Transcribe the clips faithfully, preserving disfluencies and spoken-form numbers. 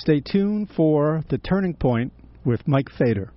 Stay tuned for The Turning Point with Mike Fader.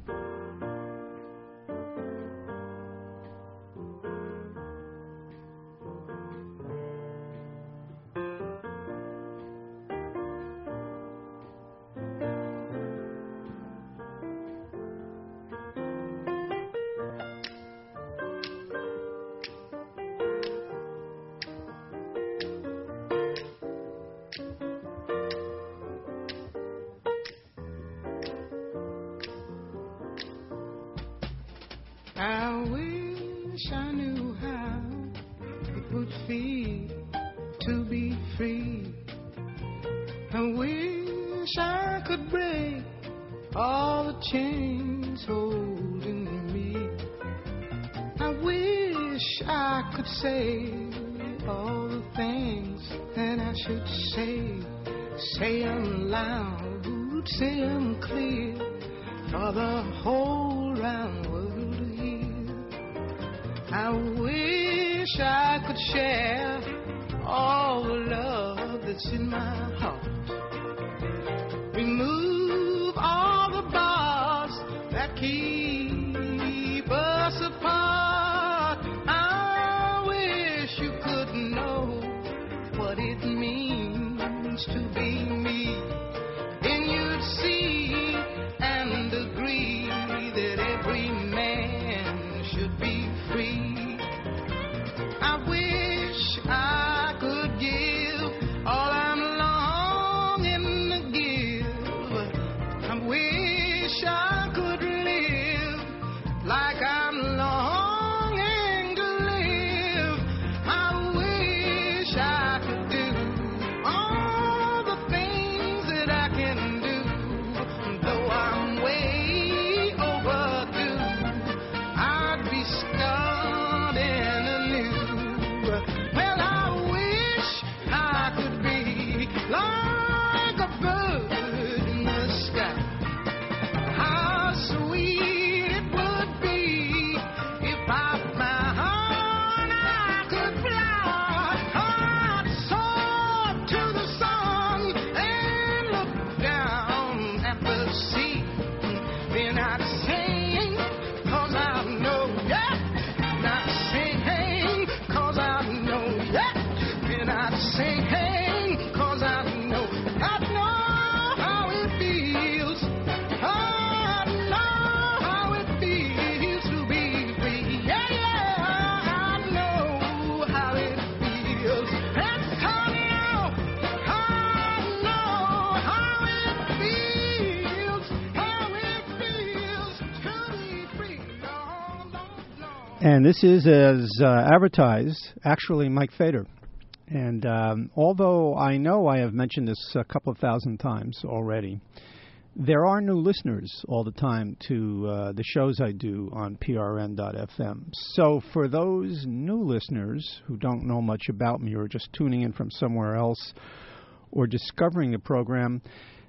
And this is, as uh, advertised, actually Mike Fader. And um, although I know I have mentioned this a couple of thousand times already, there are new listeners all the time to uh, the shows I do on P R N dot F M. So for those new listeners who don't know much about me or just tuning in from somewhere else or discovering the program,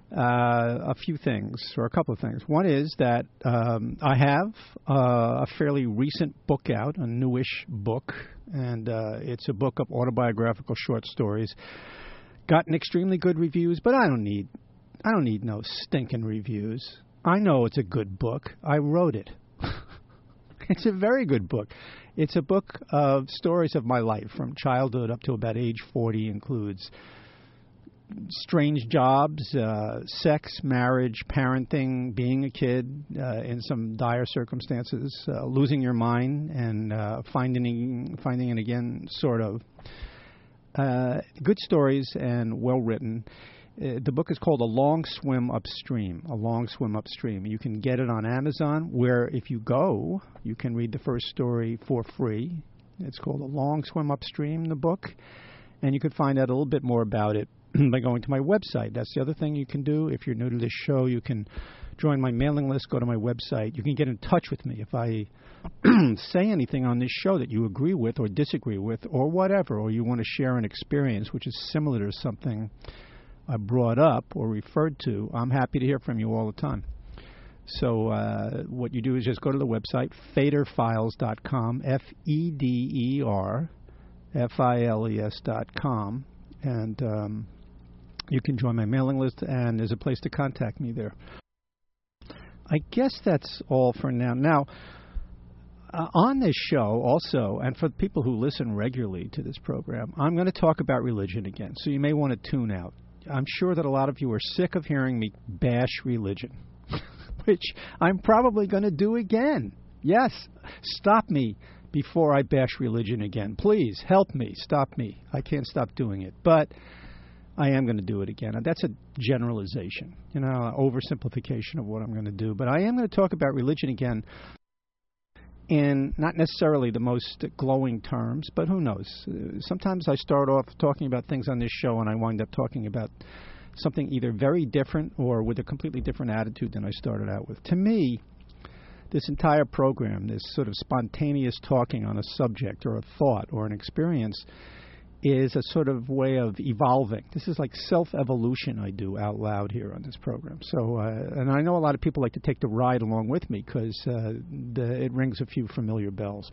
Uh, a few things, or a couple of things. One is that um, I have uh, a fairly recent book out, a newish book, and uh, it's a book of autobiographical short stories. Gotten extremely good reviews, but I don't need, I don't need no stinking reviews. I know it's a good book. I wrote it. It's a very good book. It's a book of stories of my life from childhood up to about age forty. Includes strange jobs, uh, sex, marriage, parenting, being a kid uh, in some dire circumstances, uh, losing your mind and uh, finding finding it again, sort of. Uh, good stories and well written. Uh, the book is called A Long Swim Upstream. A Long Swim Upstream. You can get it on Amazon, where if you go, you can read the first story for free. It's called A Long Swim Upstream, the book, and you can find out a little bit more about it by going to my website. That's the other thing you can do. If you're new to this show, you can join my mailing list, go to my website. You can get in touch with me if I say anything on this show that you agree with or disagree with or whatever, or you want to share an experience which is similar to something I brought up or referred to. I'm happy to hear from you all the time. So uh, what you do is just go to the website, fader files dot com, F E D E R F I L E S dot com, and um, you can join my mailing list, and there's a place to contact me there. I guess that's all for now. Now, uh, on this show also, and for people who listen regularly to this program, I'm going to talk about religion again, so you may want to tune out. I'm sure that a lot of you are sick of hearing me bash religion, which I'm probably going to do again. Yes, stop me before I bash religion again. Please, help me, stop me. I can't stop doing it. But I am going to do it again. And that's a generalization, you know, an oversimplification of what I'm going to do. But I am going to talk about religion again in not necessarily the most glowing terms, but who knows. Uh, sometimes I start off talking about things on this show and I wind up talking about something either very different or with a completely different attitude than I started out with. To me, this entire program, this sort of spontaneous talking on a subject or a thought or an experience, is a sort of way of evolving. This is like self-evolution I do out loud here on this program. So, uh, and I know a lot of people like to take the ride along with me because uh, it rings a few familiar bells.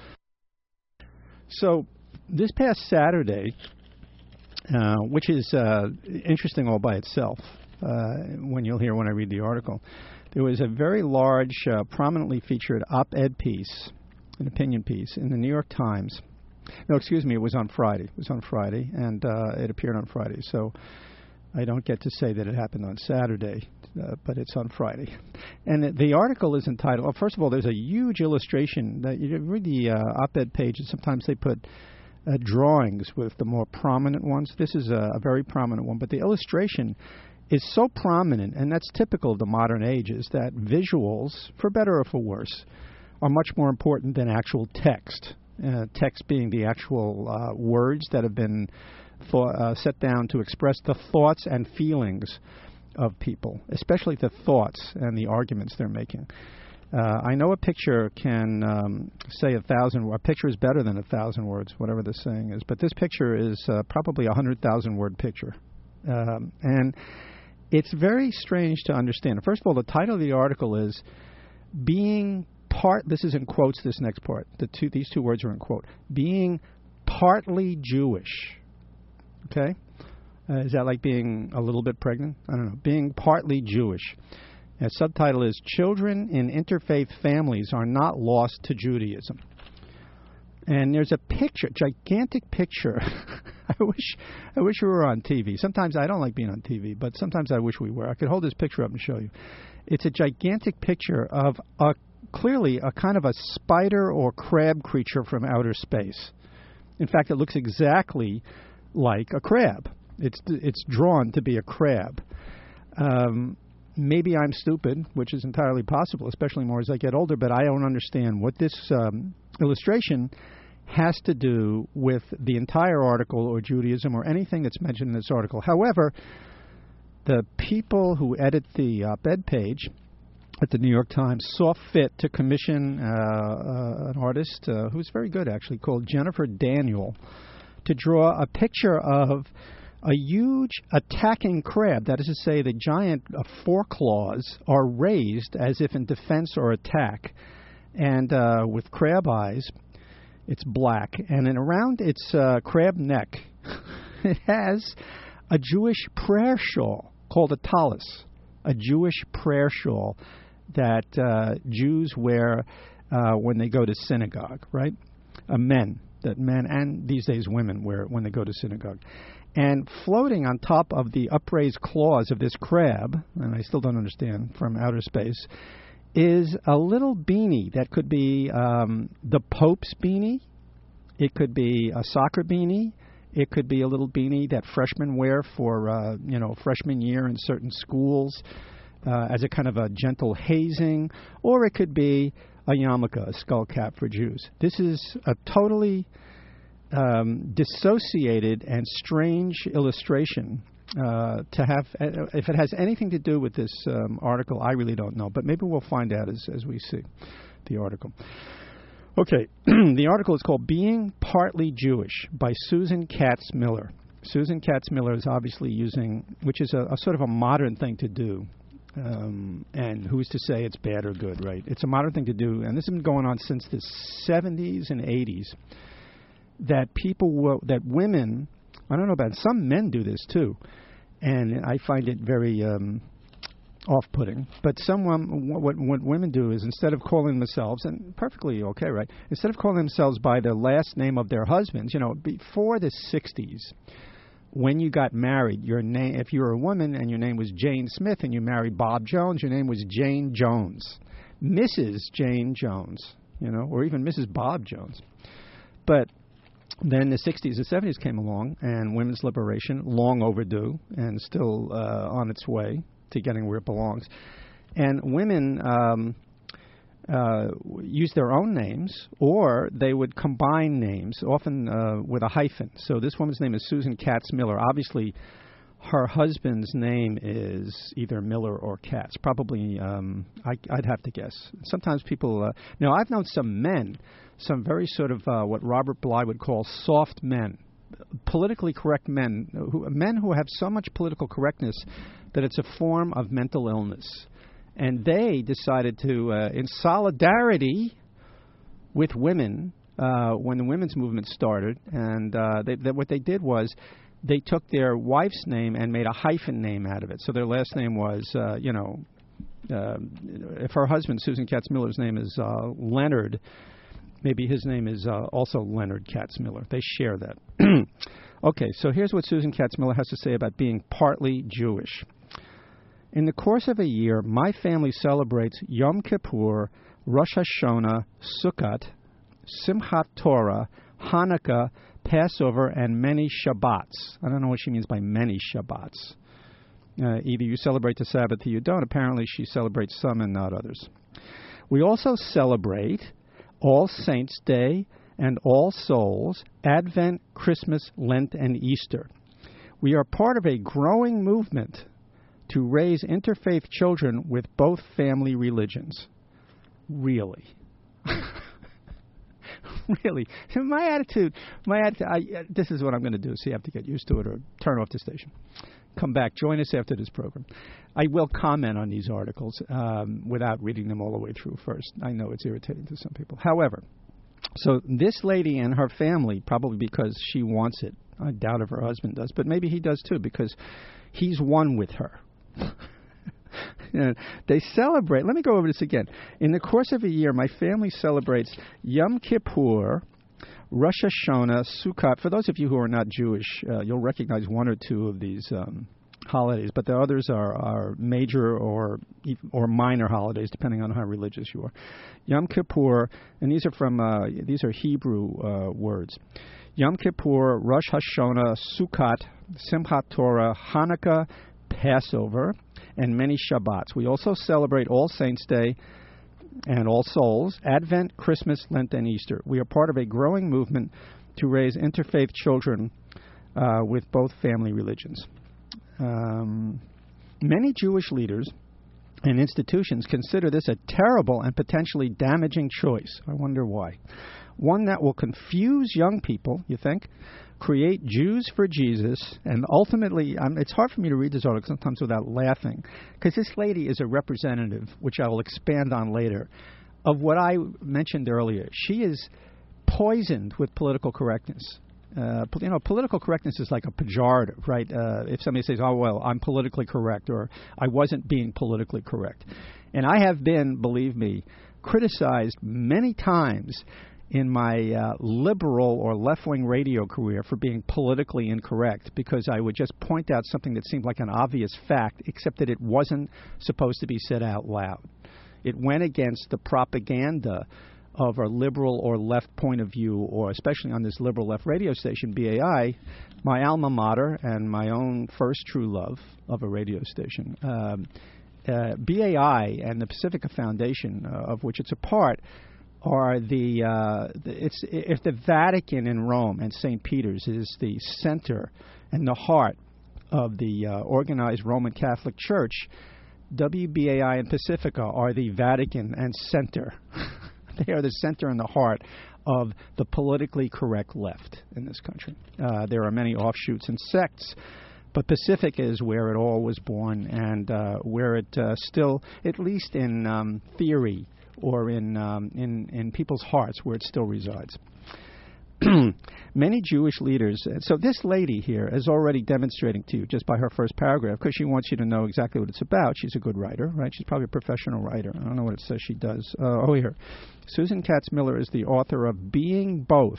So, this past Saturday, uh, which is uh, interesting all by itself, uh, when you'll hear when I read the article, there was a very large, uh, prominently featured op-ed piece, an opinion piece, in the New York Times. No, excuse me, it was on Friday. It was on Friday, and uh, it appeared on Friday. So I don't get to say that it happened on Saturday, uh, but it's on Friday. And the article is entitled, well, first of all, there's a huge illustration. That you read the uh, op-ed page, and sometimes they put uh, drawings with the more prominent ones. This is a, a very prominent one, but the illustration is so prominent, and that's typical of the modern age, is that visuals, for better or for worse, are much more important than actual text. Uh, text being the actual uh, words that have been thought, uh, set down to express the thoughts and feelings of people, especially the thoughts and the arguments they're making. Uh, I know a picture can um, say a thousand. A picture is better than a thousand words, whatever the saying is. But this picture is uh, probably a hundred thousand word picture, um, and it's very strange to understand. First of all, the title of the article is "Being." Part, this is in quotes, this next part. The two, these two words are in quote. Being partly Jewish. Okay? Uh, is that like being a little bit pregnant? I don't know. Being partly Jewish. A subtitle is Children in Interfaith Families Are Not Lost to Judaism. And there's a picture, gigantic picture. I wish I wish we were on T V. Sometimes I don't like being on T V, but sometimes I wish we were. I could hold this picture up and show you. It's a gigantic picture of a clearly a kind of a spider or crab creature from outer space. In fact, it looks exactly like a crab. It's it's drawn to be a crab. Um, maybe I'm stupid, which is entirely possible, especially more as I get older, but I don't understand what this um, illustration has to do with the entire article or Judaism or anything that's mentioned in this article. However, the people who edit the op-ed page at the New York Times saw fit to commission uh, uh, an artist uh, who's very good, actually, called Jennifer Daniel, to draw a picture of a huge attacking crab. That is to say, the giant uh, foreclaws are raised as if in defense or attack, and uh, with crab eyes. It's black, and then around its uh, crab neck, it has a Jewish prayer shawl called a tallis, a Jewish prayer shawl that uh, Jews wear uh, when they go to synagogue, right? Uh, men, that men and these days women wear it when they go to synagogue. And floating on top of the upraised claws of this crab, and I still don't understand, from outer space, is a little beanie that could be um, the Pope's beanie. It could be a soccer beanie. It could be a little beanie that freshmen wear for, uh, you know, freshman year in certain schools uh, as a kind of a gentle hazing. Or it could be a yarmulke, a skull cap for Jews. This is a totally um, dissociated and strange illustration. Uh, to have, uh, if it has anything to do with this um, article, I really don't know. But maybe we'll find out as, as we see the article. Okay, the article is called Being Partly Jewish by Susan Katz Miller. Susan Katz Miller is obviously using, which is a, a sort of a modern thing to do. Um, and who's to say it's bad or good, right? It's a modern thing to do, and this has been going on since the seventies and eighties, that people, will, that women, I don't know about it, some men do this too, and I find it very um, off-putting. But some um, what, what women do is instead of calling themselves, and perfectly okay, right? Instead of calling themselves by the last name of their husbands, you know, before the sixties, when you got married, your name, if you were a woman and your name was Jane Smith and you married Bob Jones, your name was Jane Jones, Missus Jane Jones, you know, or even Missus Bob Jones. But then the sixties and seventies came along, and women's liberation, long overdue and still uh, on its way to getting where it belongs. And women um, uh, used their own names, or they would combine names, often uh, with a hyphen. So this woman's name is Susan Katz Miller. Obviously, her husband's name is either Miller or Katz. Probably, um, I, I'd have to guess. Sometimes people... Uh, now, I've known some men, some very sort of uh, what Robert Bly would call soft men, politically correct men, who, men who have so much political correctness that it's a form of mental illness. And they decided to, uh, in solidarity with women, uh, when the women's movement started, and uh, they, they, what they did was they took their wife's name and made a hyphen name out of it. So their last name was, uh, you know, uh, if her husband, Susan Katz Miller's name is uh, Leonard, maybe his name is uh, also Leonard Katz Miller. They share that. Okay, so here's what Susan Katz Miller has to say about being partly Jewish. In the course of a year, my family celebrates Yom Kippur, Rosh Hashanah, Sukkot, Simchat Torah, Hanukkah, Passover, and many Shabbats. I don't know what she means by many Shabbats. Uh, either you celebrate the Sabbath or you don't. Apparently she celebrates some and not others. We also celebrate All Saints' Day and All Souls, Advent, Christmas, Lent, and Easter. We are part of a growing movement to raise interfaith children with both family religions. Really? Really? My attitude, my attitude, I, uh, this is what I'm going to do, so you have to get used to it or turn off the station. Come back. Join us after this program. I will comment on these articles um, without reading them all the way through first. I know it's irritating to some people. However, so this lady and her family, probably because she wants it, I doubt if her husband does, but maybe he does too, because he's one with her. You know, they celebrate. Let me go over this again. In the course of a year, my family celebrates Yom Kippur, Rosh Hashanah, Sukkot. For those of you who are not Jewish, uh, you'll recognize one or two of these um, holidays, but the others are, are major or or minor holidays, depending on how religious you are. Yom Kippur, and these are from uh, these are Hebrew uh, words. Yom Kippur, Rosh Hashanah, Sukkot, Simchat Torah, Hanukkah, Passover, and many Shabbats. We also celebrate All Saints' Day and All Souls, Advent, Christmas, Lent, and Easter. We are part of a growing movement to raise interfaith children uh, with both family religions. Um, many Jewish leaders and institutions consider this a terrible and potentially damaging choice. I wonder why. One that will confuse young people, you think, create Jews for Jesus, and ultimately, um, it's hard for me to read this article sometimes without laughing, because this lady is a representative, which I will expand on later, of what I mentioned earlier. She is poisoned with political correctness. Uh, you know, political correctness is like a pejorative, right? Uh, if somebody says, oh, well, I'm politically correct, or I wasn't being politically correct. And I have been, believe me, criticized many times in my uh, liberal or left-wing radio career for being politically incorrect, because I would just point out something that seemed like an obvious fact, except that it wasn't supposed to be said out loud. It went against the propaganda of a liberal or left point of view, or especially on this liberal left radio station, B A I, my alma mater and my own first true love of a radio station. Um, uh, B A I and the Pacifica Foundation, uh, of which it's a part, are the, uh, the it's if the Vatican in Rome and Saint Peter's is the center and the heart of the uh, organized Roman Catholic Church, W B A I and Pacifica are the Vatican and center. They are the center and the heart of the politically correct left in this country. Uh, there are many offshoots and sects, but Pacifica is where it all was born, and uh, where it uh, still, at least in um, theory, or in, um, in in people's hearts, where it still resides. Many Jewish leaders, so this lady here is already demonstrating to you just by her first paragraph, because she wants you to know exactly what it's about. She's a good writer, right? She's probably a professional writer. I don't know what it says she does. Uh, oh, here. Susan Katz Miller is the author of Being Both,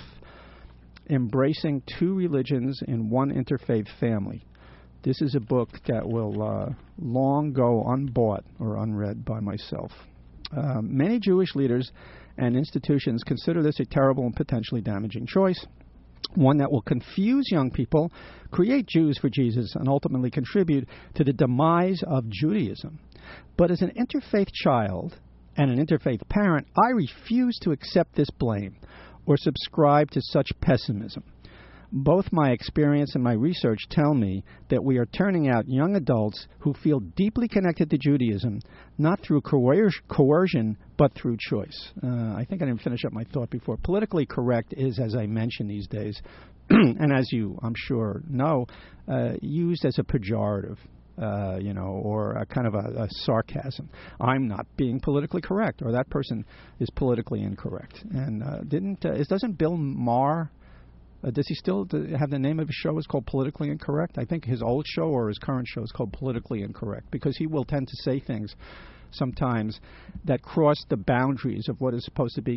Embracing Two Religions in One Interfaith Family. This is a book that will uh, long go unbought or unread by myself. Uh, many Jewish leaders and institutions consider this a terrible and potentially damaging choice, one that will confuse young people, create Jews for Jesus, and ultimately contribute to the demise of Judaism. But as an interfaith child and an interfaith parent, I refuse to accept this blame or subscribe to such pessimism. Both my experience and my research tell me that we are turning out young adults who feel deeply connected to Judaism, not through coer- coercion, but through choice. Uh, I think I didn't finish up my thought before. Politically correct is, as I mentioned these days, and as you, I'm sure, know, uh, used as a pejorative. Uh, you know, or a kind of a, a sarcasm. I'm not being politically correct, or that person is politically incorrect. And uh, didn't uh, is doesn't Bill Maher? Uh, does he still have the name of his show is called Politically Incorrect? I think his old show or his current show is called Politically Incorrect, because he will tend to say things sometimes that cross the boundaries of what is supposed to be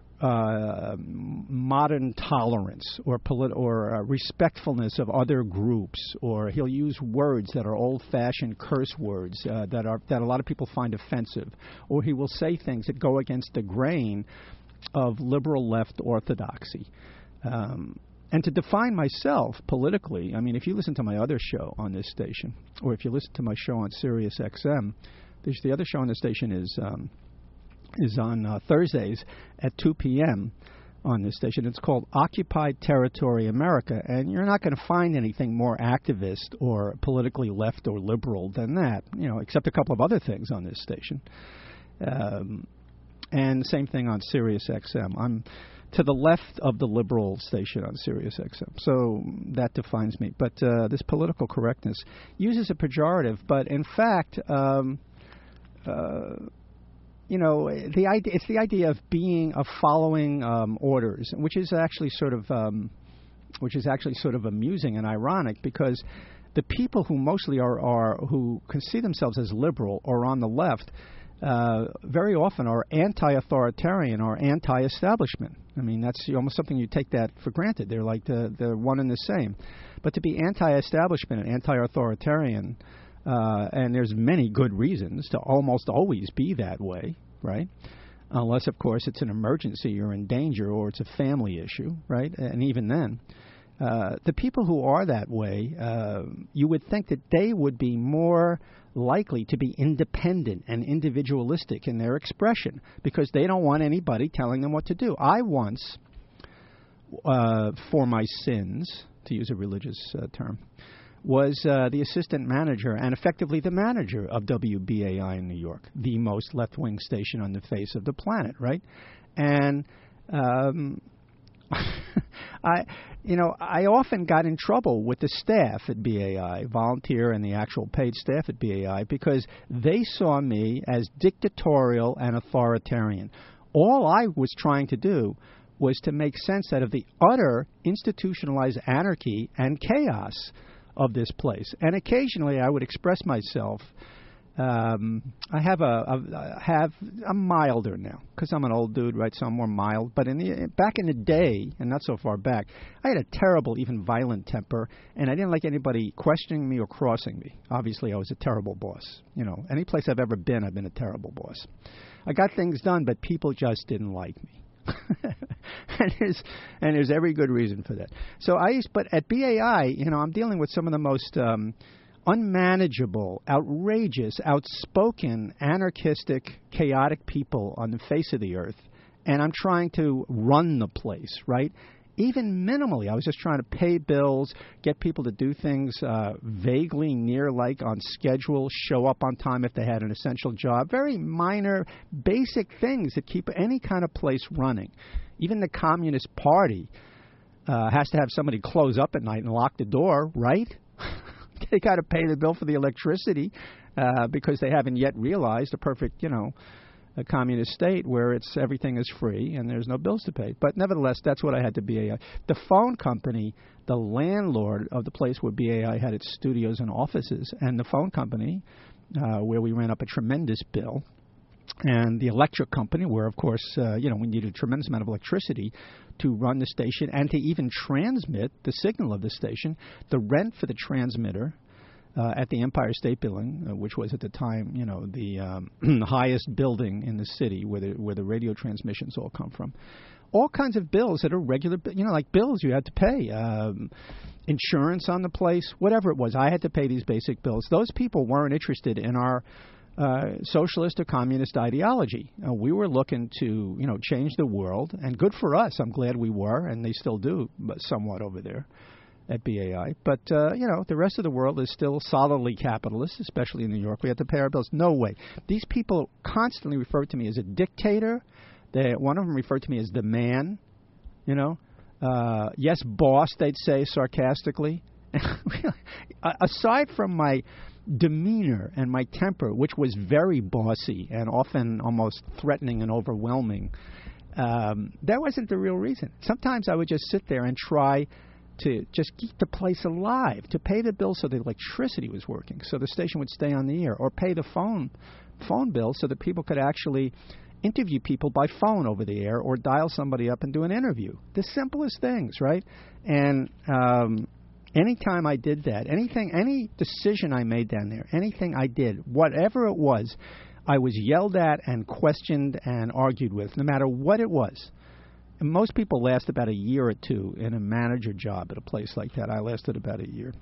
uh, modern tolerance or polit- or uh, respectfulness of other groups, or he'll use words that are old-fashioned curse words uh, that are that a lot of people find offensive, or he will say things that go against the grain of liberal left orthodoxy. Um, And to define myself politically, I mean, if you listen to my other show on this station, or if you listen to my show on Sirius X M, there's the other show on the station is um, is on uh, Thursdays at two p.m. on this station. It's called Occupied Territory America, and you're not going to find anything more activist or politically left or liberal than that, you know, except a couple of other things on this station. Um, and same thing on Sirius X M. I'm to the left of the liberal station on Sirius X M. So that defines me. But uh, this political correctness uses a pejorative, but in fact, um, uh, you know, the idea, it's the idea of being, of following um, orders, which is actually sort of, um, which is actually sort of amusing and ironic, because the people who mostly are, are who can see themselves as liberal or on the left, Uh, very often are anti-authoritarian or anti-establishment. I mean, that's almost something you take that for granted. They're like the, the one and the same. But to be anti-establishment and anti-authoritarian, uh, and there's many good reasons to almost always be that way, right? Unless, of course, it's an emergency, you're in danger, or it's a family issue, right? And even then, uh, the people who are that way, uh, you would think that they would be more likely to be independent and individualistic in their expression, because they don't want anybody telling them what to do. I once, uh, for my sins, to use a religious uh, term, was uh, the assistant manager and effectively the manager of W B A I in New York, the most left-wing station on the face of the planet, right? And um, I, you know, I often got in trouble with the staff at B A I, volunteer and the actual paid staff at B A I, because they saw me as dictatorial and authoritarian. All I was trying to do was to make sense out of the utter institutionalized anarchy and chaos of this place. And occasionally I would express myself. Um, I have a, a have I'm milder now because I'm an old dude, right? So I'm more mild. But in the back in the day, and not so far back, I had a terrible, even violent temper, and I didn't like anybody questioning me or crossing me. Obviously, I was a terrible boss. You know, any place I've ever been, I've been a terrible boss. I got things done, but people just didn't like me. and there's and there's every good reason for that. So I used, but at B A I, you know, I'm dealing with some of the most um, unmanageable, outrageous, outspoken, anarchistic, chaotic people on the face of the earth, and I'm trying to run the place, right? Even minimally, I was just trying to pay bills, get people to do things uh, vaguely near like on schedule, show up on time if they had an essential job. Very minor, basic things that keep any kind of place running. Even the Communist Party uh, has to have somebody close up at night and lock the door, right? They got to pay the bill for the electricity uh, because they haven't yet realized a perfect, you know, a communist state where it's everything is free and there's no bills to pay. But nevertheless, that's what I had to B A I. The phone company, the landlord of the place where B A I had its studios and offices, and the phone company uh, where we ran up a tremendous bill, and the electric company where, of course, uh, you know, we needed a tremendous amount of electricity to run the station and to even transmit the signal of the station. The rent for the transmitter uh, at the Empire State Building, uh, which was at the time, you know, the um, highest building in the city where the, where the radio transmissions all come from. All kinds of bills that are regular, you know, like bills you had to pay, um, insurance on the place, whatever it was. I had to pay these basic bills. Those people weren't interested in our Uh, socialist or communist ideology. Uh, we were looking to, you know, change the world, and good for us. I'm glad we were, and they still do, but somewhat over there at B A I. But, uh, you know, the rest of the world is still solidly capitalist, especially in New York. We have to pay our bills. No way. These people constantly refer to me as a dictator. They, one of them referred to me as the man, you know. Uh, yes, boss, they'd say sarcastically. Aside from my demeanor and my temper, which was very bossy and often almost threatening and overwhelming, um, that wasn't the real reason. Sometimes I would just sit there and try to just keep the place alive, to pay the bill so the electricity was working, so the station would stay on the air, or pay the phone phone bill so that people could actually interview people by phone over the air, or dial somebody up and do an interview. The simplest things, right? And um anytime I did that, anything, any decision I made down there, anything I did, whatever it was, I was yelled at and questioned and argued with, no matter what it was. And most people last about a year or two in a manager job at a place like that. I lasted about a year.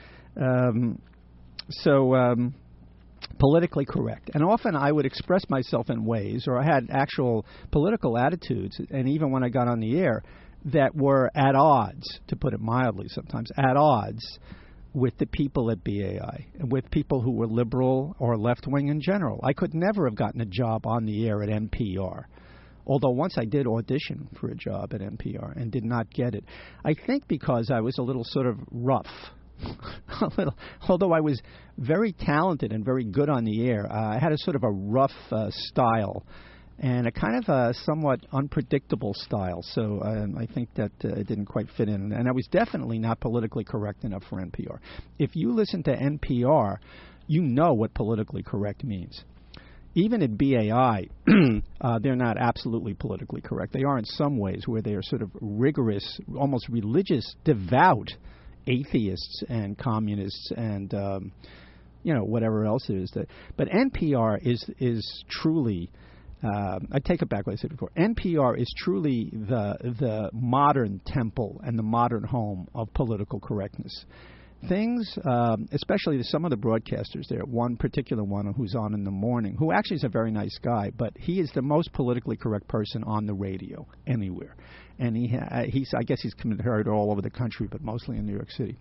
Um, so um, politically correct. And often I would express myself in ways, or I had actual political attitudes, and even when I got on the air, that were at odds, to put it mildly sometimes, at odds with the people at B A I, and with people who were liberal or left-wing in general. I could never have gotten a job on the air at N P R, although once I did audition for a job at N P R and did not get it. I think because I was a little sort of rough. a little, although I was very talented and very good on the air, uh, I had a sort of a rough uh, style, and a kind of a somewhat unpredictable style. So um, I think that uh, it didn't quite fit in. And I was definitely not politically correct enough for N P R. If you listen to N P R, you know what politically correct means. Even at B A I, uh, they're not absolutely politically correct. They are in some ways, where they are sort of rigorous, almost religious, devout atheists and communists and, um, you know, whatever else it is. That, but N P R is is truly... Uh, I take it back what I said before. N P R is truly the the modern temple and the modern home of political correctness. Things, um, especially to some of the broadcasters there, one particular one who's on in the morning, who actually is a very nice guy, but he is the most politically correct person on the radio anywhere. And he ha- he's I guess he's heard all over the country, but mostly in New York City.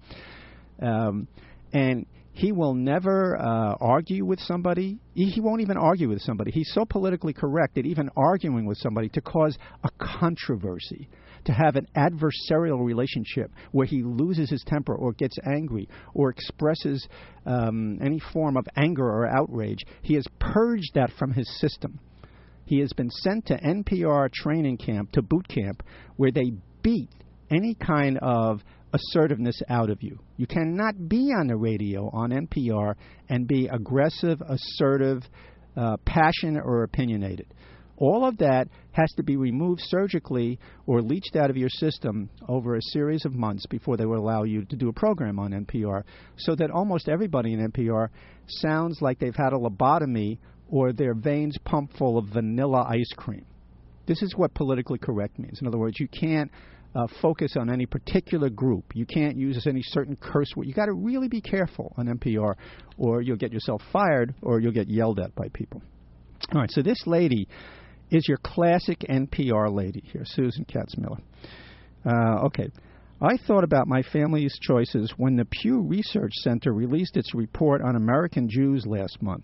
Um, and he will never uh, argue with somebody. He, he won't even argue with somebody. He's so politically correct that even arguing with somebody to cause a controversy, to have an adversarial relationship where he loses his temper or gets angry or expresses um, any form of anger or outrage, he has purged that from his system. He has been sent to N P R training camp, to boot camp, where they beat any kind of assertiveness out of you. You cannot be on the radio on N P R and be aggressive, assertive, uh, passionate, or opinionated. All of that has to be removed surgically or leached out of your system over a series of months before they will allow you to do a program on N P R, so that almost everybody in N P R sounds like they've had a lobotomy or their veins pumped full of vanilla ice cream. This is what politically correct means. In other words, you can't uh, focus on any particular group. You can't use any certain curse word. You got to really be careful on N P R, or you'll get yourself fired, or you'll get yelled at by people. All right, so this lady is your classic N P R lady here, Susan Katz-Miller. Uh, okay. I thought about my family's choices when the Pew Research Center released its report on American Jews last month.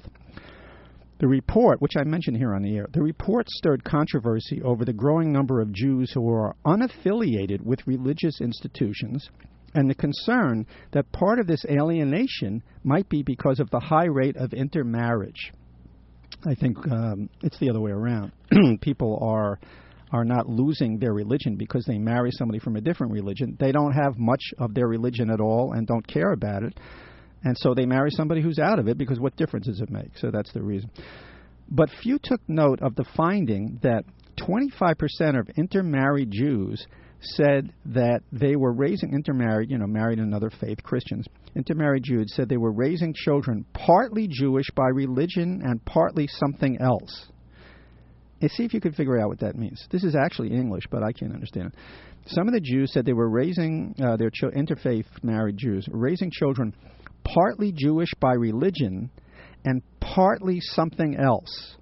The report, which I mentioned here on the air, the report stirred controversy over the growing number of Jews who are unaffiliated with religious institutions, and the concern that part of this alienation might be because of the high rate of intermarriage. I think um, it's the other way around. People are are not losing their religion because they marry somebody from a different religion. They don't have much of their religion at all and don't care about it. And so they marry somebody who's out of it because what difference does it make? So that's the reason. But few took note of the finding that twenty-five percent of intermarried Jews said that they were raising intermarried, you know, married in another faith, Christians, intermarried Jews said they were raising children partly Jewish by religion and partly something else. And see if you can figure out what that means. This is actually English, but I can't understand it. Some of the Jews said they were raising uh, their ch- interfaith married Jews, raising children partly Jewish by religion and partly something else.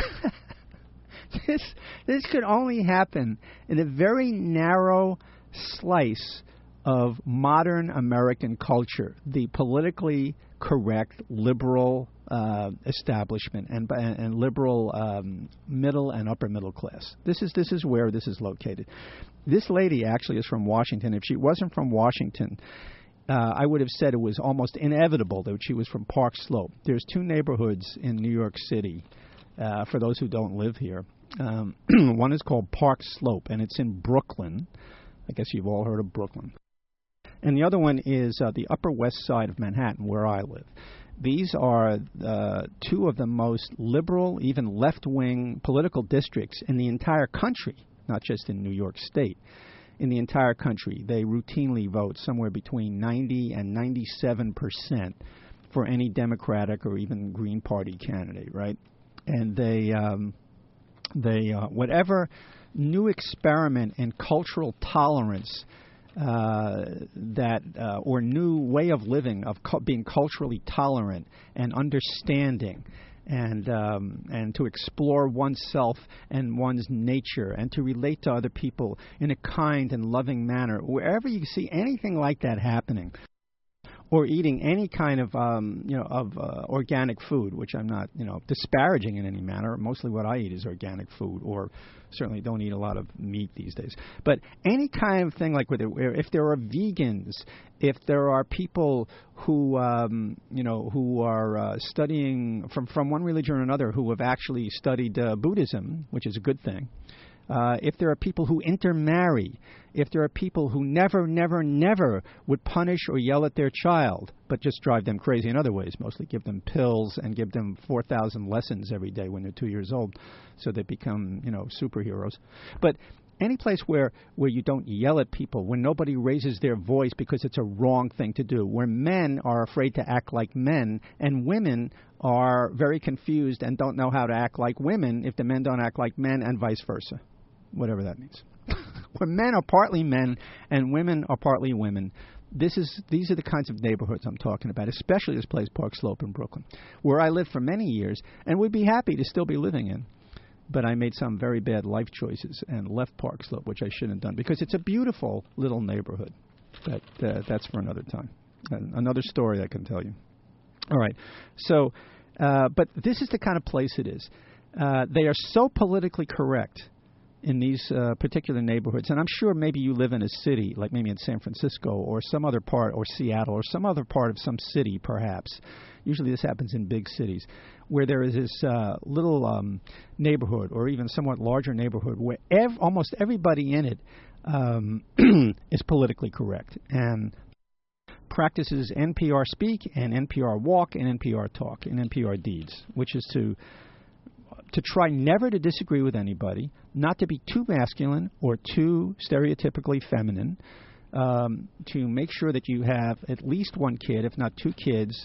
This this could only happen in a very narrow slice of modern American culture, the politically correct liberal uh, establishment and and liberal um, middle and upper middle class. This is this is where this is located. This lady actually is from Washington. If she wasn't from Washington, uh, I would have said it was almost inevitable that she was from Park Slope. There's two neighborhoods in New York City. Uh, for those who don't live here. Um, one is called Park Slope, and it's in Brooklyn. I guess you've all heard of Brooklyn. And the other one is uh, the Upper West Side of Manhattan, where I live. These are uh, two of the most liberal, even left-wing political districts in the entire country, not just in New York State. In the entire country, they routinely vote somewhere between ninety and ninety-seven percent for any Democratic or even Green Party candidate, right? And they, um, they, uh, whatever new experiment in cultural tolerance uh, that, uh, or new way of living, of cu- being culturally tolerant and understanding, and um, and to explore oneself and one's nature, and to relate to other people in a kind and loving manner. Wherever you see anything like that happening, or eating any kind of, um, you know, of uh, organic food, which I'm not, you know, disparaging in any manner. Mostly what I eat is organic food, or certainly don't eat a lot of meat these days. But any kind of thing like with it, where if there are vegans, if there are people who, um, you know, who are uh, studying from, from one religion or another who have actually studied uh, Buddhism, which is a good thing. Uh, if there are people who intermarry, if there are people who never, never, never would punish or yell at their child, but just drive them crazy in other ways, mostly give them pills and give them four thousand lessons every day when they're two years old so they become, you know, superheroes. But any place where, where you don't yell at people, when nobody raises their voice because it's a wrong thing to do, where men are afraid to act like men and women are very confused and don't know how to act like women if the men don't act like men, and vice versa. Whatever that means. Where men are partly men and women are partly women. This is these are the kinds of neighborhoods I'm talking about, especially this place, Park Slope in Brooklyn, where I lived for many years and would be happy to still be living in. But I made some very bad life choices and left Park Slope, which I shouldn't have done, because it's a beautiful little neighborhood. But uh, that's for another time. Another story I can tell you. All right. So, uh, but this is the kind of place it is. Uh, they are so politically correct in these uh, particular neighborhoods. And I'm sure maybe you live in a city, like maybe in San Francisco or some other part, or Seattle, or some other part of some city, perhaps. Usually this happens in big cities, where there is this uh, little um, neighborhood, or even somewhat larger neighborhood, where ev- almost everybody in it um, is politically correct and practices N P R speak and N P R walk and N P R talk and N P R deeds, which is to to try never to disagree with anybody, not to be too masculine or too stereotypically feminine, um, to make sure that you have at least one kid, if not two kids,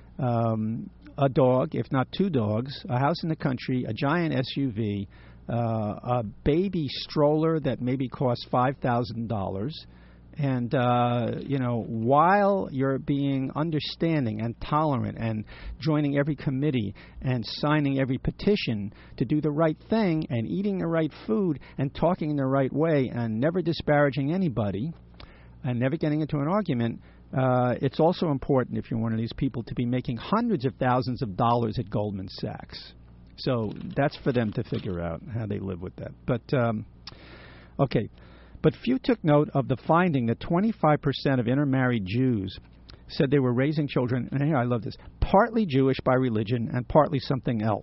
um, a dog, if not two dogs, a house in the country, a giant S U V, uh, a baby stroller that maybe costs five thousand dollars. And, uh, you know, while you're being understanding and tolerant and joining every committee and signing every petition to do the right thing and eating the right food and talking in the right way and never disparaging anybody and never getting into an argument, uh, it's also important, if you're one of these people, to be making hundreds of thousands of dollars at Goldman Sachs. So that's for them to figure out how they live with that. But, um, okay. But few took note of the finding that twenty-five percent of intermarried Jews said they were raising children, and here I love this, partly Jewish by religion and partly something else.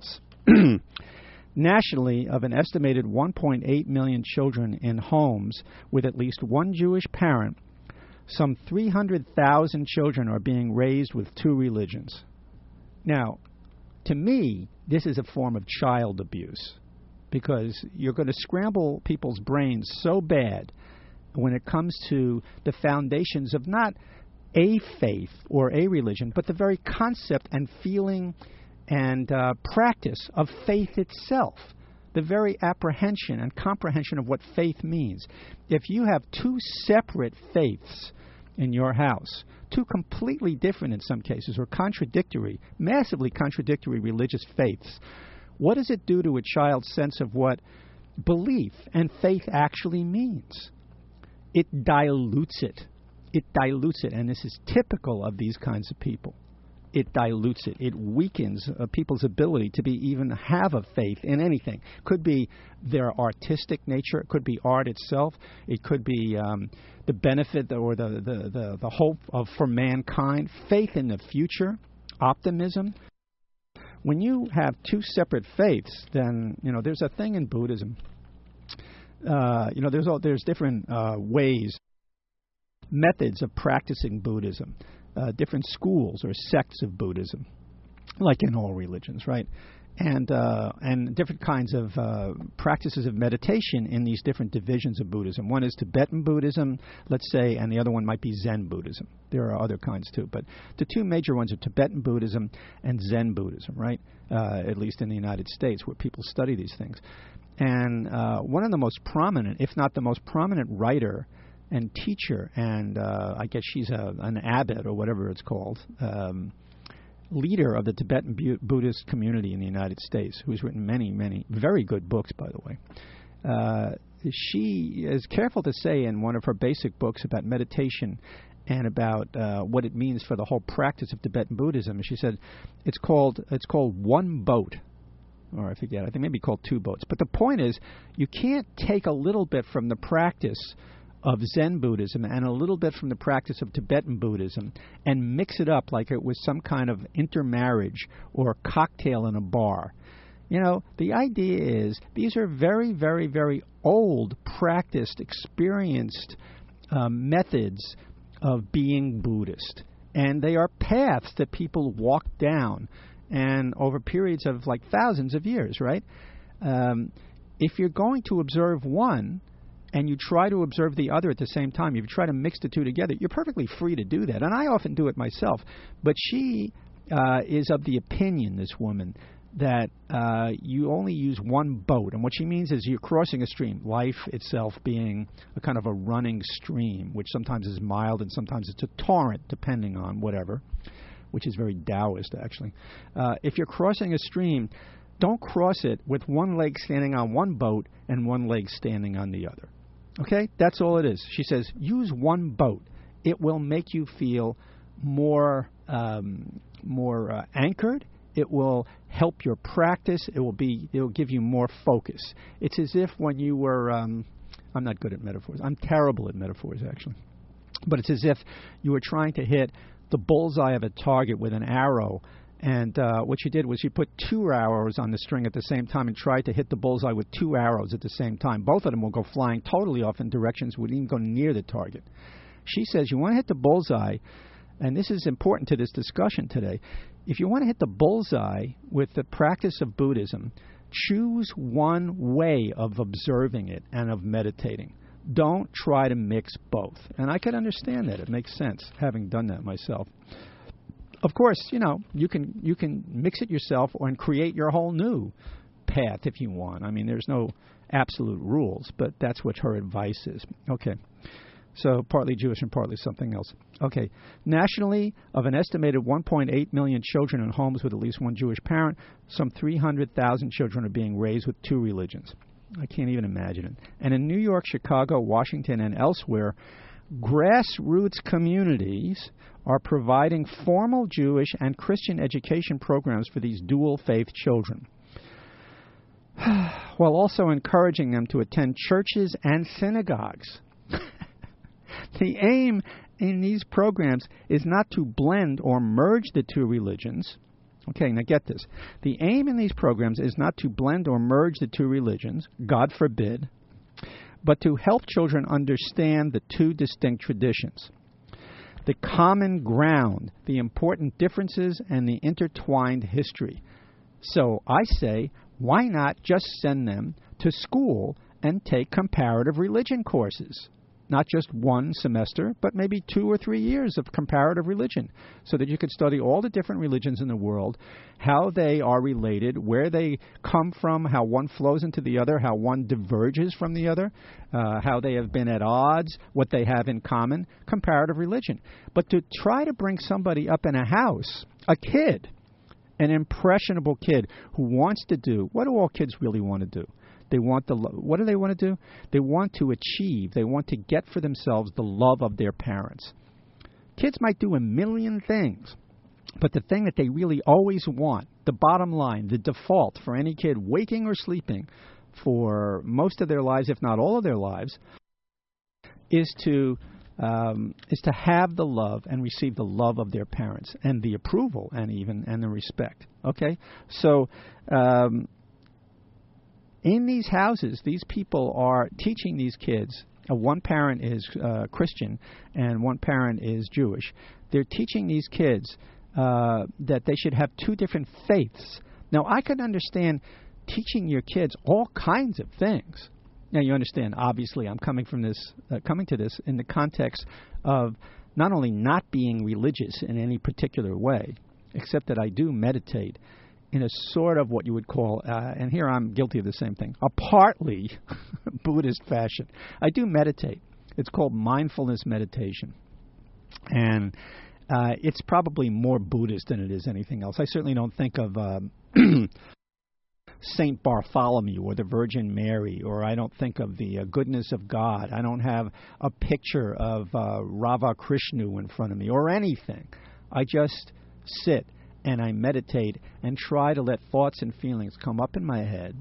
Nationally, of an estimated one point eight million children in homes with at least one Jewish parent, some three hundred thousand children are being raised with two religions. Now, to me, this is a form of child abuse, because you're going to scramble people's brains so bad when it comes to the foundations of not a faith or a religion, but the very concept and feeling and uh, practice of faith itself, the very apprehension and comprehension of what faith means. If you have two separate faiths in your house, two completely different in some cases, or contradictory, massively contradictory religious faiths, what does it do to a child's sense of what belief and faith actually means? It dilutes it. It dilutes it, and this is typical of these kinds of people. It dilutes it. It weakens uh, people's ability to be even have a faith in anything. Could be their artistic nature. It could be art itself. It could be um, the benefit or the, the, the, the hope of for mankind, faith in the future, optimism. When you have two separate faiths, then, you know, there's a thing in Buddhism. Uh, you know, there's all, there's different uh, ways, methods of practicing Buddhism. Uh, different schools or sects of Buddhism, like in all religions, right? And uh, and different kinds of uh, practices of meditation in these different divisions of Buddhism. One is Tibetan Buddhism, let's say, and the other one might be Zen Buddhism. There are other kinds too, but the two major ones are Tibetan Buddhism and Zen Buddhism, right? Uh, at least in the United States, where people study these things. And uh, one of the most prominent, if not the most prominent writer and teacher, and uh, I guess she's a, an abbot or whatever it's called, um, leader of the Tibetan Bu- Buddhist community in the United States, who's written many, many very good books, by the way. Uh, she is careful to say in one of her basic books about meditation and about uh, what it means for the whole practice of Tibetan Buddhism. She said it's called it's called one boat. Or I forget, I think maybe called two boats. But the point is, you can't take a little bit from the practice of Zen Buddhism and a little bit from the practice of Tibetan Buddhism and mix it up like it was some kind of intermarriage or cocktail in a bar. You know, the idea is these are very, very, very old, practiced, experienced um, methods of being Buddhist. And they are paths that people walk down and over periods of like thousands of years, right? Um, if you're going to observe one, and you try to observe the other at the same time, if you try to mix the two together, you're perfectly free to do that. And I often do it myself. But she uh, is of the opinion, this woman, that uh, you only use one boat. And what she means is you're crossing a stream, life itself being a kind of a running stream, which sometimes is mild and sometimes it's a torrent, depending on whatever, which is very Taoist, actually. Uh, if you're crossing a stream, don't cross it with one leg standing on one boat and one leg standing on the other. Okay? That's all it is. She says, use one boat. It will make you feel more um, more uh, anchored. It will help your practice. It will be. It will give you more focus. It's as if when you were. Um, I'm not good at metaphors. I'm terrible at metaphors, actually. But it's as if you were trying to hit the bullseye of a target with an arrow. And uh, what you did was you put two arrows on the string at the same time and tried to hit the bullseye with two arrows at the same time. Both of them will go flying totally off in directions wouldn't even go near the target. She says you want to hit the bullseye, and this is important to this discussion today. If you want to hit the bullseye with the practice of Buddhism, choose one way of observing it and of meditating. Don't try to mix both. And I can understand that. It makes sense, having done that myself. Of course, you know, you can you can mix it yourself or and create your whole new path if you want. I mean, there's no absolute rules, but that's what her advice is. Okay. So partly Jewish and partly something else. Okay. Nationally, of an estimated one point eight million children in homes with at least one Jewish parent, some three hundred thousand children are being raised with two religions. I can't even imagine it. And in New York, Chicago, Washington, and elsewhere, grassroots communities are providing formal Jewish and Christian education programs for these dual-faith children, while also encouraging them to attend churches and synagogues. The aim in these programs is not to blend or merge the two religions, Okay, now get this. The aim in these programs is not to blend or merge the two religions, God forbid, but to help children understand the two distinct traditions, the common ground, the important differences, and the intertwined history. So I say, why not just send them to school and take comparative religion courses? Not just one semester, but maybe two or three years of comparative religion, so that you could study all the different religions in the world, how they are related, where they come from, how one flows into the other, how one diverges from the other, uh, how they have been at odds, what they have in common, comparative religion. But to try to bring somebody up in a house, a kid, an impressionable kid who wants to do, what do all kids really want to do? They want the, what do they want to do? They want to achieve, they want to get for themselves the love of their parents. Kids might do a million things, but the thing that they really always want, the bottom line, the default for any kid waking or sleeping for most of their lives, if not all of their lives, is to um, is to have the love and receive the love of their parents and the approval and even and the respect. Okay, so. Um, In these houses, these people are teaching these kids. Uh, one parent is uh, Christian and one parent is Jewish. They're teaching these kids uh, that they should have two different faiths. Now, I can understand teaching your kids all kinds of things. Now, you understand, obviously, I'm coming from this, uh, coming to this in the context of not only not being religious in any particular way, except that I do meditate in a sort of what you would call, uh, and here I'm guilty of the same thing, a partly Buddhist fashion. I do meditate. It's called mindfulness meditation. And uh, it's probably more Buddhist than it is anything else. I certainly don't think of um, Saint Bartholomew or the Virgin Mary, or I don't think of the uh, goodness of God. I don't have a picture of uh, Radha Krishna in front of me or anything. I just sit and I meditate and try to let thoughts and feelings come up in my head,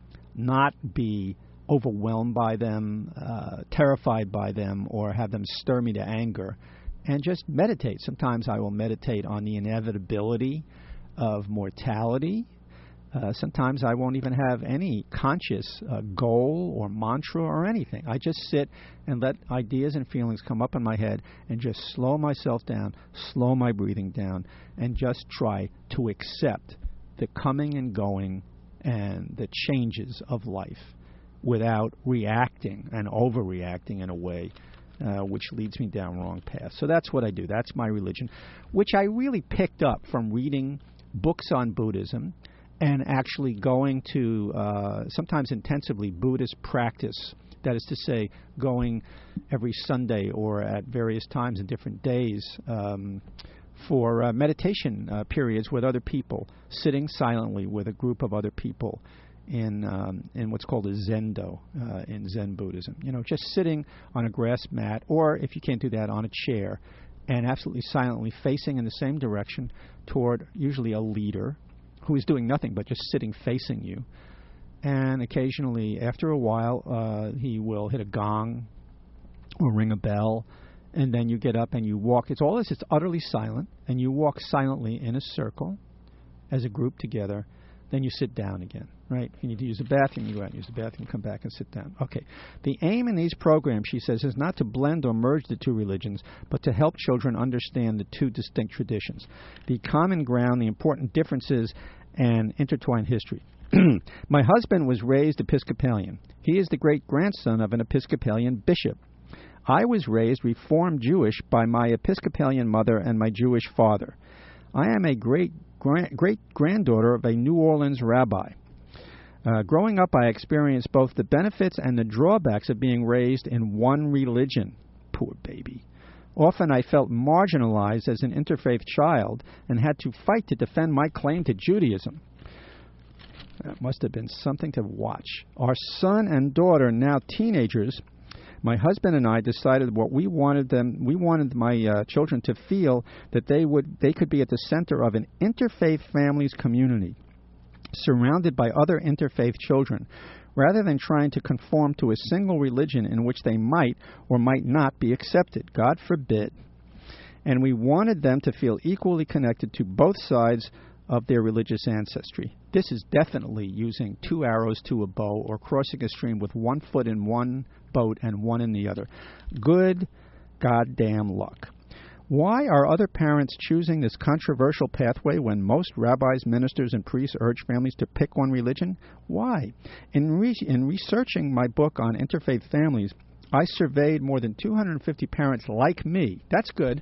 not be overwhelmed by them, uh, terrified by them, or have them stir me to anger, and just meditate. Sometimes I will meditate on the inevitability of mortality. Uh, sometimes I won't even have any conscious uh, goal or mantra or anything. I just sit and let ideas and feelings come up in my head and just slow myself down, slow my breathing down, and just try to accept the coming and going and the changes of life without reacting and overreacting in a way uh, which leads me down wrong path. So that's what I do. That's my religion, which I really picked up from reading books on Buddhism and actually going to uh, sometimes intensively Buddhist practice. That is to say, going every Sunday or at various times and different days um, for uh, meditation uh, periods with other people, sitting silently with a group of other people in um, in what's called a zendo uh, in Zen Buddhism. You know, just sitting on a grass mat, or if you can't do that, on a chair, and absolutely silently facing in the same direction toward usually a leader who is doing nothing but just sitting facing you. And occasionally, after a while, uh, he will hit a gong or ring a bell, and then you get up and you walk. It's all this, it's utterly silent, and you walk silently in a circle as a group together. Then you sit down again, right? If you need to use the bathroom, you go out and use the bathroom, come back and sit down. Okay. The aim in these programs, she says, is not to blend or merge the two religions, but to help children understand the two distinct traditions, the common ground, the important differences, and intertwined history. My husband was raised Episcopalian. He is the great-grandson of an Episcopalian bishop. I was raised Reformed Jewish by my Episcopalian mother and my Jewish father. I am a great great-granddaughter of a New Orleans rabbi. Uh, growing up, I experienced both the benefits and the drawbacks of being raised in one religion. Poor baby. Often I felt marginalized as an interfaith child and had to fight to defend my claim to Judaism. That must have been something to watch. Our son and daughter, now teenagers, my husband and I decided what we wanted them. We wanted my uh, children to feel that they would, they could be at the center of an interfaith family's community, surrounded by other interfaith children, rather than trying to conform to a single religion in which they might or might not be accepted. God forbid. And we wanted them to feel equally connected to both sides of their religious ancestry. This is definitely using two arrows to a bow or crossing a stream with one foot in one boat and one in the other. Good goddamn luck. Why are other parents choosing this controversial pathway when most rabbis, ministers, and priests urge families to pick one religion? Why? In, re- in researching my book on interfaith families, I surveyed more than two hundred fifty parents like me. That's good.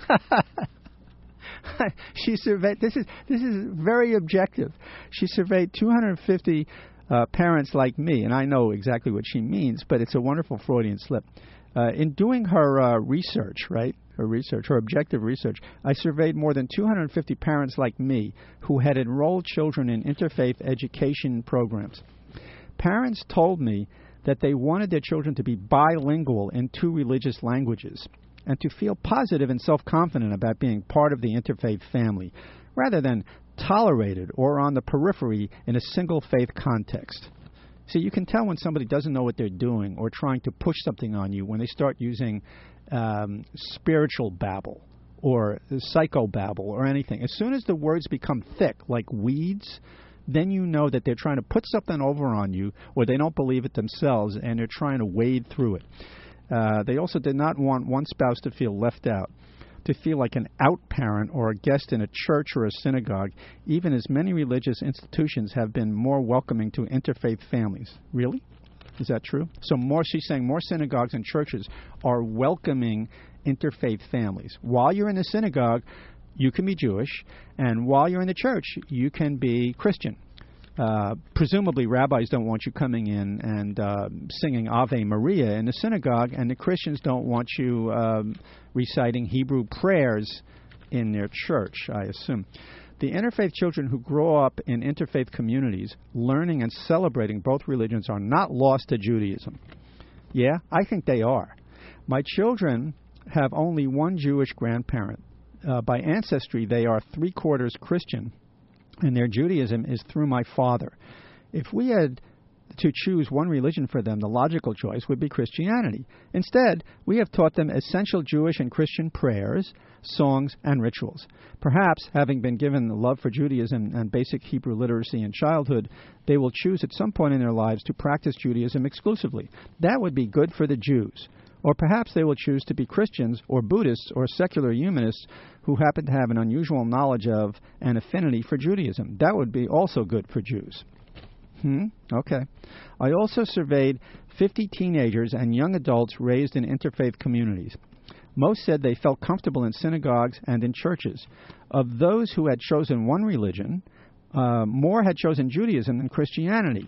She surveyed. This is this is very objective. She surveyed two hundred fifty uh, parents like me, and I know exactly what she means, but it's a wonderful Freudian slip. Uh, in doing her uh, research, right, her research, her objective research, I surveyed more than two hundred fifty parents like me who had enrolled children in interfaith education programs. Parents told me that they wanted their children to be bilingual in two religious languages and to feel positive and self-confident about being part of the interfaith family, rather than tolerated or on the periphery in a single faith context. See, you can tell when somebody doesn't know what they're doing or trying to push something on you when they start using um, spiritual babble or psychobabble or anything. As soon as the words become thick, like weeds, then you know that they're trying to put something over on you or they don't believe it themselves and they're trying to wade through it. Uh, they also did not want one spouse to feel left out, to feel like an out parent or a guest in a church or a synagogue, even as many religious institutions have been more welcoming to interfaith families. Really? Is that true? So more, she's saying more synagogues and churches are welcoming interfaith families. While you're in the synagogue, you can be Jewish, and while you're in the church, you can be Christian. Uh, presumably, rabbis don't want you coming in and uh, singing Ave Maria in the synagogue, and the Christians don't want you um, reciting Hebrew prayers in their church, I assume. The interfaith children who grow up in interfaith communities, learning and celebrating both religions, are not lost to Judaism. Yeah, I think they are. My children have only one Jewish grandparent. Uh, by ancestry, they are three-quarters Christian, and their Judaism is through my father. If we had to choose one religion for them, the logical choice would be Christianity. Instead, we have taught them essential Jewish and Christian prayers, songs, and rituals. Perhaps, having been given the love for Judaism and basic Hebrew literacy in childhood, they will choose at some point in their lives to practice Judaism exclusively. That would be good for the Jews. Or perhaps they will choose to be Christians or Buddhists or secular humanists who happen to have an unusual knowledge of and affinity for Judaism. That would be also good for Jews. Hmm? Okay. I also surveyed fifty teenagers and young adults raised in interfaith communities. Most said they felt comfortable in synagogues and in churches. Of those who had chosen one religion, uh, more had chosen Judaism than Christianity.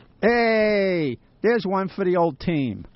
Hey! There's one for the old team.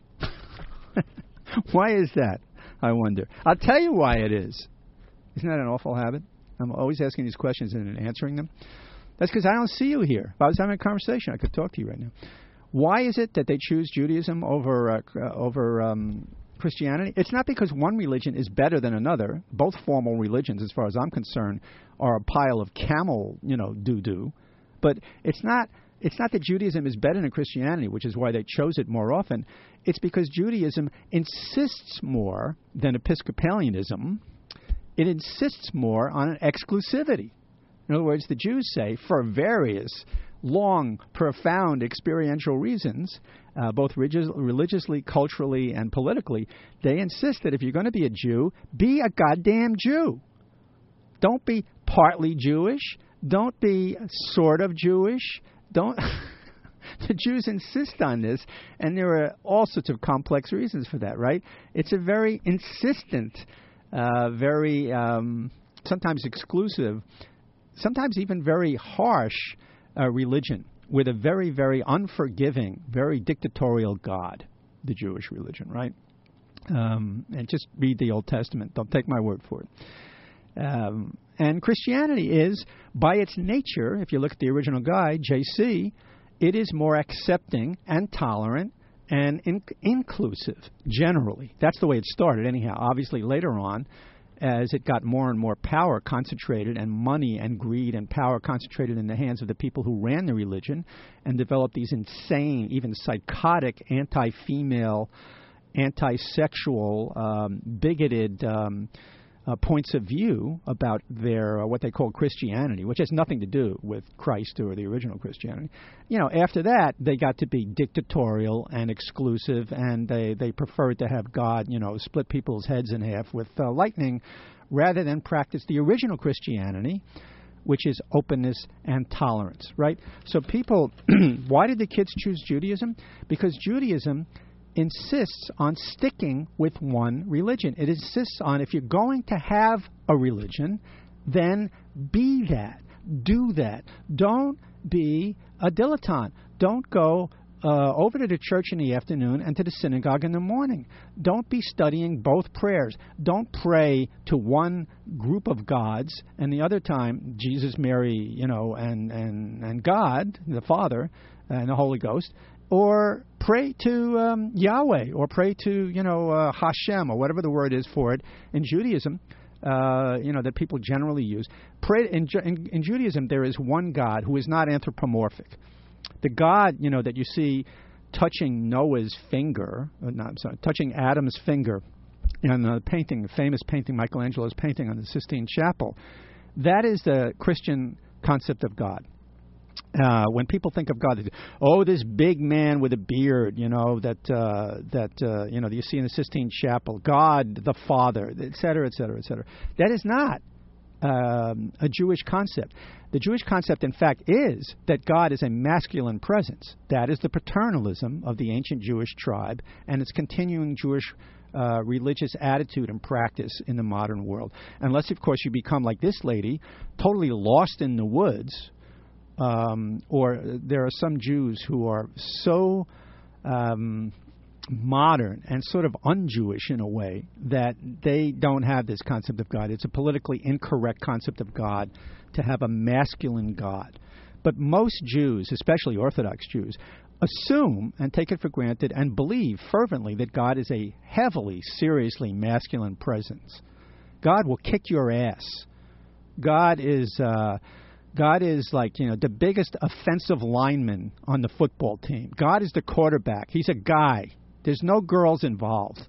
Why is that, I wonder? I'll tell you why it is. Isn't that an awful habit? I'm always asking these questions and then answering them. That's because I don't see you here. If I was having a conversation, I could talk to you right now. Why is it that they choose Judaism over uh, uh, over um, Christianity? It's not because one religion is better than another. Both formal religions, as far as I'm concerned, are a pile of camel, you know, doo-doo. But it's not... It's not that Judaism is better than Christianity, which is why they chose it more often. It's because Judaism insists more than Episcopalianism. It insists more on an exclusivity. In other words, the Jews say, for various long, profound experiential reasons, uh, both rigid, religiously, culturally, and politically, they insist that if you're going to be a Jew, be a goddamn Jew. Don't be partly Jewish. Don't be sort of Jewish. Don't the Jews insist on this, and there are all sorts of complex reasons for that, right? It's a very insistent, uh, very um, sometimes exclusive, sometimes even very harsh uh, religion with a very, very unforgiving, very dictatorial God, the Jewish religion, right? Um, and just read the Old Testament. Don't take my word for it. Um, and Christianity is, by its nature, if you look at the original guide, J C, it is more accepting and tolerant and in- inclusive, generally. That's the way it started, anyhow. Obviously, later on, as it got more and more power concentrated and money and greed and power concentrated in the hands of the people who ran the religion and developed these insane, even psychotic, anti-female, anti-sexual, um, bigoted... Um, uh, points of view about their uh, what they call Christianity, which has nothing to do with Christ or the original Christianity. You know, after that, they got to be dictatorial and exclusive, and they, they preferred to have God, you know, split people's heads in half with uh, lightning rather than practice the original Christianity, which is openness and tolerance, right? So people, why did the kids choose Judaism? Because Judaism insists on sticking with one religion. It insists on, if you're going to have a religion, then be that. Do that. Don't be a dilettante. Don't go uh, over to the church in the afternoon and to the synagogue in the morning. Don't be studying both prayers. Don't pray to one group of gods and the other time Jesus, Mary, you know, and, and, and God, the Father, and the Holy Ghost. Or pray to um, Yahweh, or pray to, you know, uh, Hashem, or whatever the word is for it in Judaism, uh, you know, that people generally use. Pray in, in, in Judaism, there is one God who is not anthropomorphic. The God, you know, that you see touching Noah's finger, uh, not sorry, touching Adam's finger in the painting, the famous painting, Michelangelo's painting on the Sistine Chapel, that is the Christian concept of God. Uh, when people think of God, they say, oh, this big man with a beard, you know, that uh, that uh, you know that you see in the Sistine Chapel, God the Father, et cetera, et cetera, et cetera. That is not um, a Jewish concept. The Jewish concept, in fact, is that God is a masculine presence. That is the paternalism of the ancient Jewish tribe, and its continuing Jewish uh, religious attitude and practice in the modern world. Unless, of course, you become like this lady, totally lost in the woods. Um, or there are some Jews who are so um, modern and sort of un-Jewish in a way that they don't have this concept of God. It's a politically incorrect concept of God to have a masculine God. But most Jews, especially Orthodox Jews, assume and take it for granted and believe fervently that God is a heavily, seriously masculine presence. God will kick your ass. God is... Uh, God is like, you know, the biggest offensive lineman on the football team. God is the quarterback. He's a guy. There's no girls involved.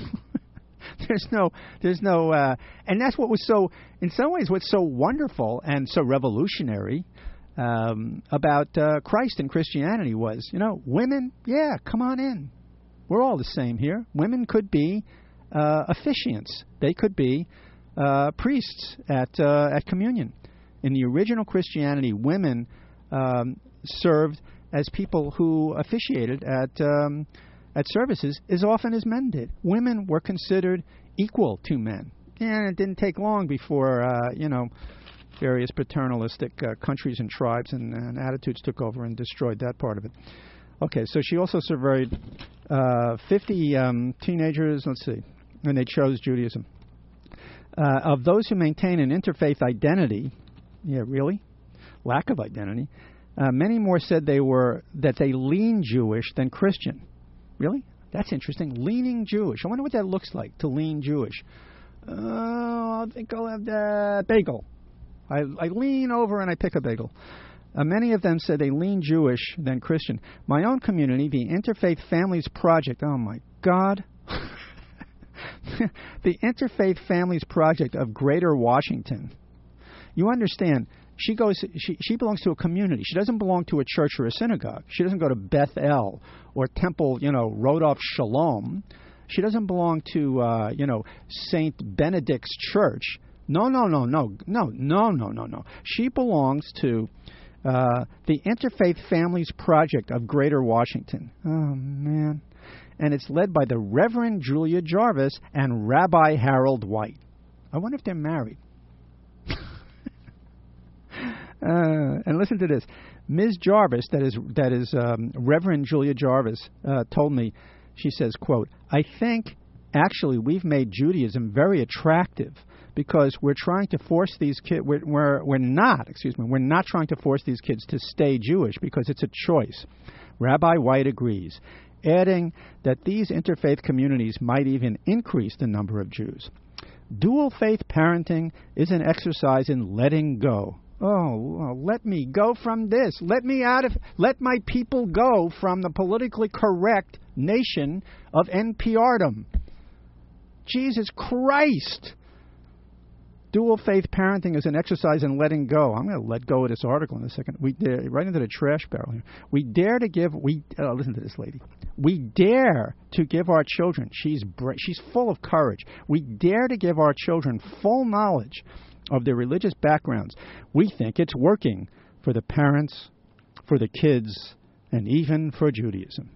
there's no, there's no, uh, and that's what was so, in some ways, what's so wonderful and so revolutionary um, about uh, Christ and Christianity was, you know, women, yeah, come on in. We're all the same here. Women could be uh, officiants. They could be uh, priests at uh, at communion. In the original Christianity, women um, served as people who officiated at um, at services as often as men did. Women were considered equal to men. And it didn't take long before, uh, you know, various paternalistic uh, countries and tribes and, and attitudes took over and destroyed that part of it. Okay, so she also surveyed uh, fifty um, teenagers, let's see, and they chose Judaism. Uh, of those who maintain an interfaith identity, yeah, really? Lack of identity. Uh, many more said they were that they lean Jewish than Christian. Really? That's interesting. Leaning Jewish. I wonder what that looks like, to lean Jewish. Oh, I think I'll have that bagel. I, I lean over and I pick a bagel. Uh, many of them said they lean Jewish than Christian. My own community, the Interfaith Families Project. Oh, my God. The Interfaith Families Project of Greater Washington. You understand, she goes. She, she belongs to a community. She doesn't belong to a church or a synagogue. She doesn't go to Beth El or Temple, you know, Rodolph Shalom. She doesn't belong to, uh, you know, Saint Benedict's Church. No, no, no, no, no, no, no, no, no. She belongs to uh, the Interfaith Families Project of Greater Washington. Oh, man. And it's led by the Reverend Julia Jarvis and Rabbi Harold White. I wonder if they're married. Uh, and listen to this. Miz Jarvis, that is that is um, Reverend Julia Jarvis, uh, told me, she says, quote, I think actually we've made Judaism very attractive because we're trying to force these kids, we're, we're, we're not, excuse me, we're not trying to force these kids to stay Jewish because it's a choice. Rabbi White agrees, adding that these interfaith communities might even increase the number of Jews. Dual faith parenting is an exercise in letting go. Oh, well, let me go from this. Let me out of, let my people go from the politically correct nation of N P R dom. Jesus Christ. Dual faith parenting is an exercise in letting go. I'm going to let go of this article in a second. We dare, right into the trash barrel here. We dare to give. We uh, listen to this lady. We dare to give our children. She's bra- she's full of courage. We dare to give our children full knowledge of their religious backgrounds. We think it's working for the parents, for the kids, and even for Judaism.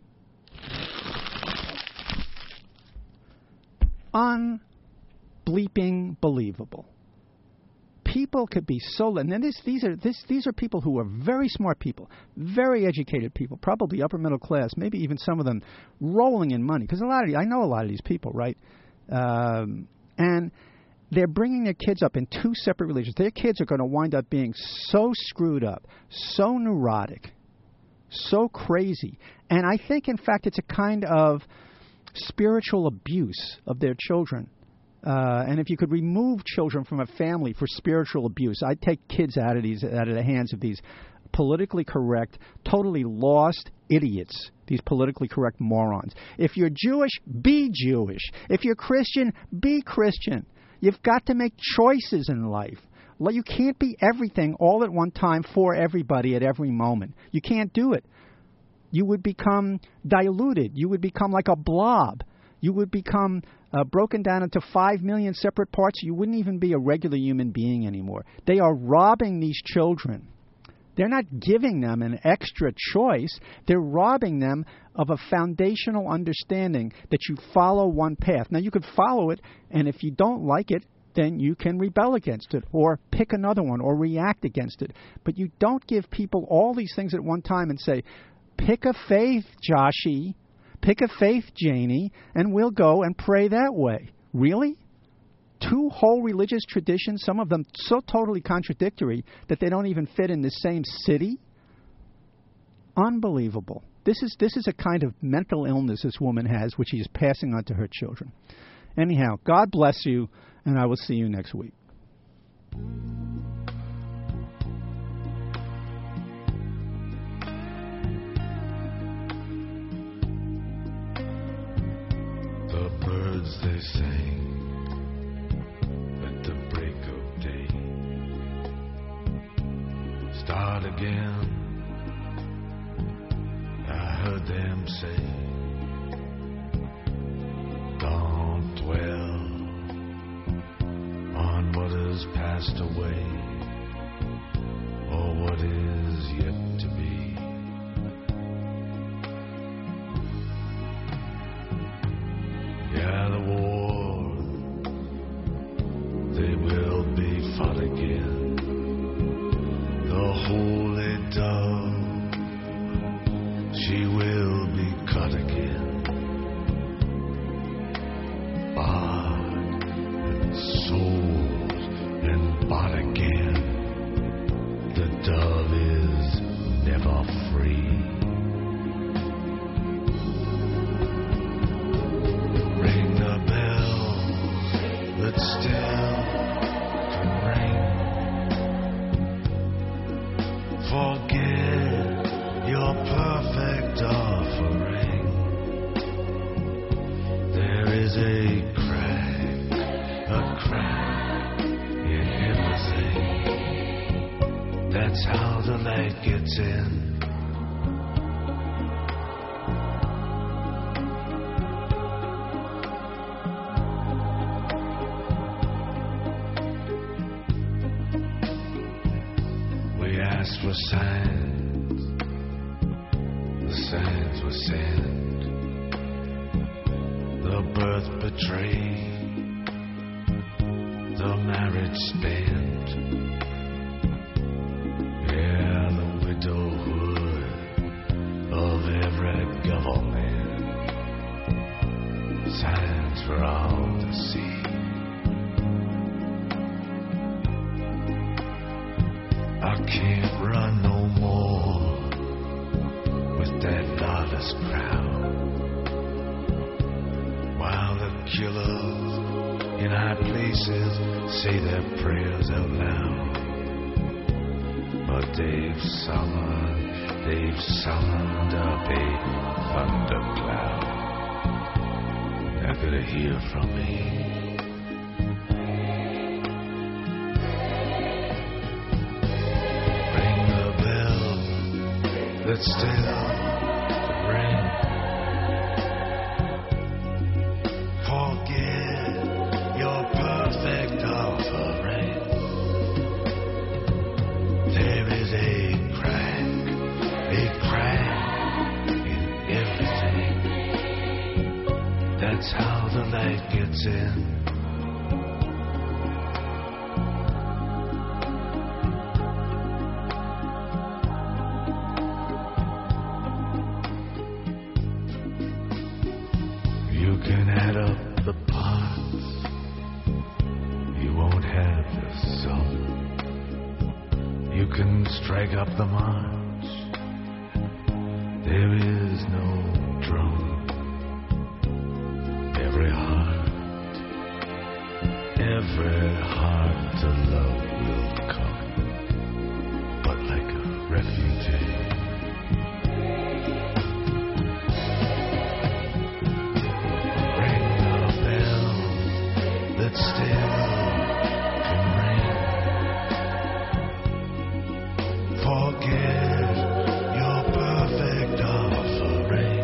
Unbleeping believable. People could be so, and then this, these are this, these are people who are very smart people, very educated people, probably upper middle class, maybe even some of them rolling in money. Because a lot of I know a lot of these people, right? Um, and they're bringing their kids up in two separate religions. Their kids are going to wind up being so screwed up, so neurotic, so crazy. And I think, in fact, it's a kind of spiritual abuse of their children. Uh, and if you could remove children from a family for spiritual abuse, I'd take kids out of these, out of the hands of these politically correct, totally lost idiots, these politically correct morons. If you're Jewish, be Jewish. If you're Christian, be Christian. You've got to make choices in life. You can't be everything all at one time for everybody at every moment. You can't do it. You would become diluted. You would become like a blob. You would become uh, broken down into five million separate parts. You wouldn't even be a regular human being anymore. They are robbing these children. They're not giving them an extra choice. They're robbing them of a foundational understanding that you follow one path. Now, you could follow it, and if you don't like it, then you can rebel against it or pick another one or react against it. But you don't give people all these things at one time and say, pick a faith, Joshie. Pick a faith, Janie, and we'll go and pray that way. Really? Two whole religious traditions, some of them so totally contradictory that they don't even fit in the same city? Unbelievable. This is this is a kind of mental illness this woman has, which she is passing on to her children. Anyhow, God bless you, and I will see you next week. Birds they sang at the break of day. Start again, I heard them say, don't dwell on what has passed away or what is yet to be. Yeah, the war, they will be fought again. The holy dove, she will be cut again. Bought and sold and bought again. The dove is never free. Still can ring. Forget your perfect offering. There is a crack, a crack in everything. That's how the light gets in. For signs, the signs were sent, the birth betrayed, the marriage spent, yeah, the widowhood of every government, signs for all to see. I can't run no more with that lawless crowd, while the killers in high places say their prayers out loud. But they've summoned, they've summoned up a thundercloud. They're gonna hear from me. that still ring. Forget your perfect offering. There is a crack, a crack in everything. That's how the light gets in. You can add up the parts, you won't have the sum. You can strike up the march, there is no drum. Every heart, every heart to love will come, but like a refugee. That still can ring. Forget your perfect offering.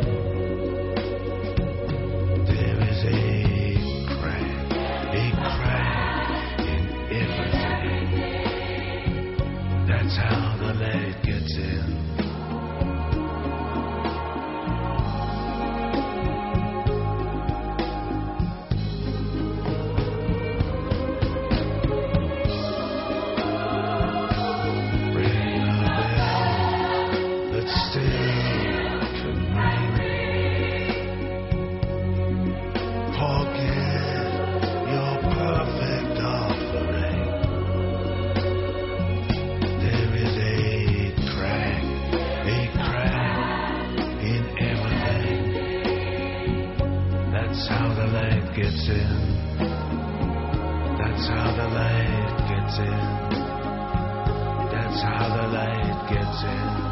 There is a crack, a crack in everything. That's how the light gets in. That's how the light gets in. That's how the light gets in. That's how the light gets in.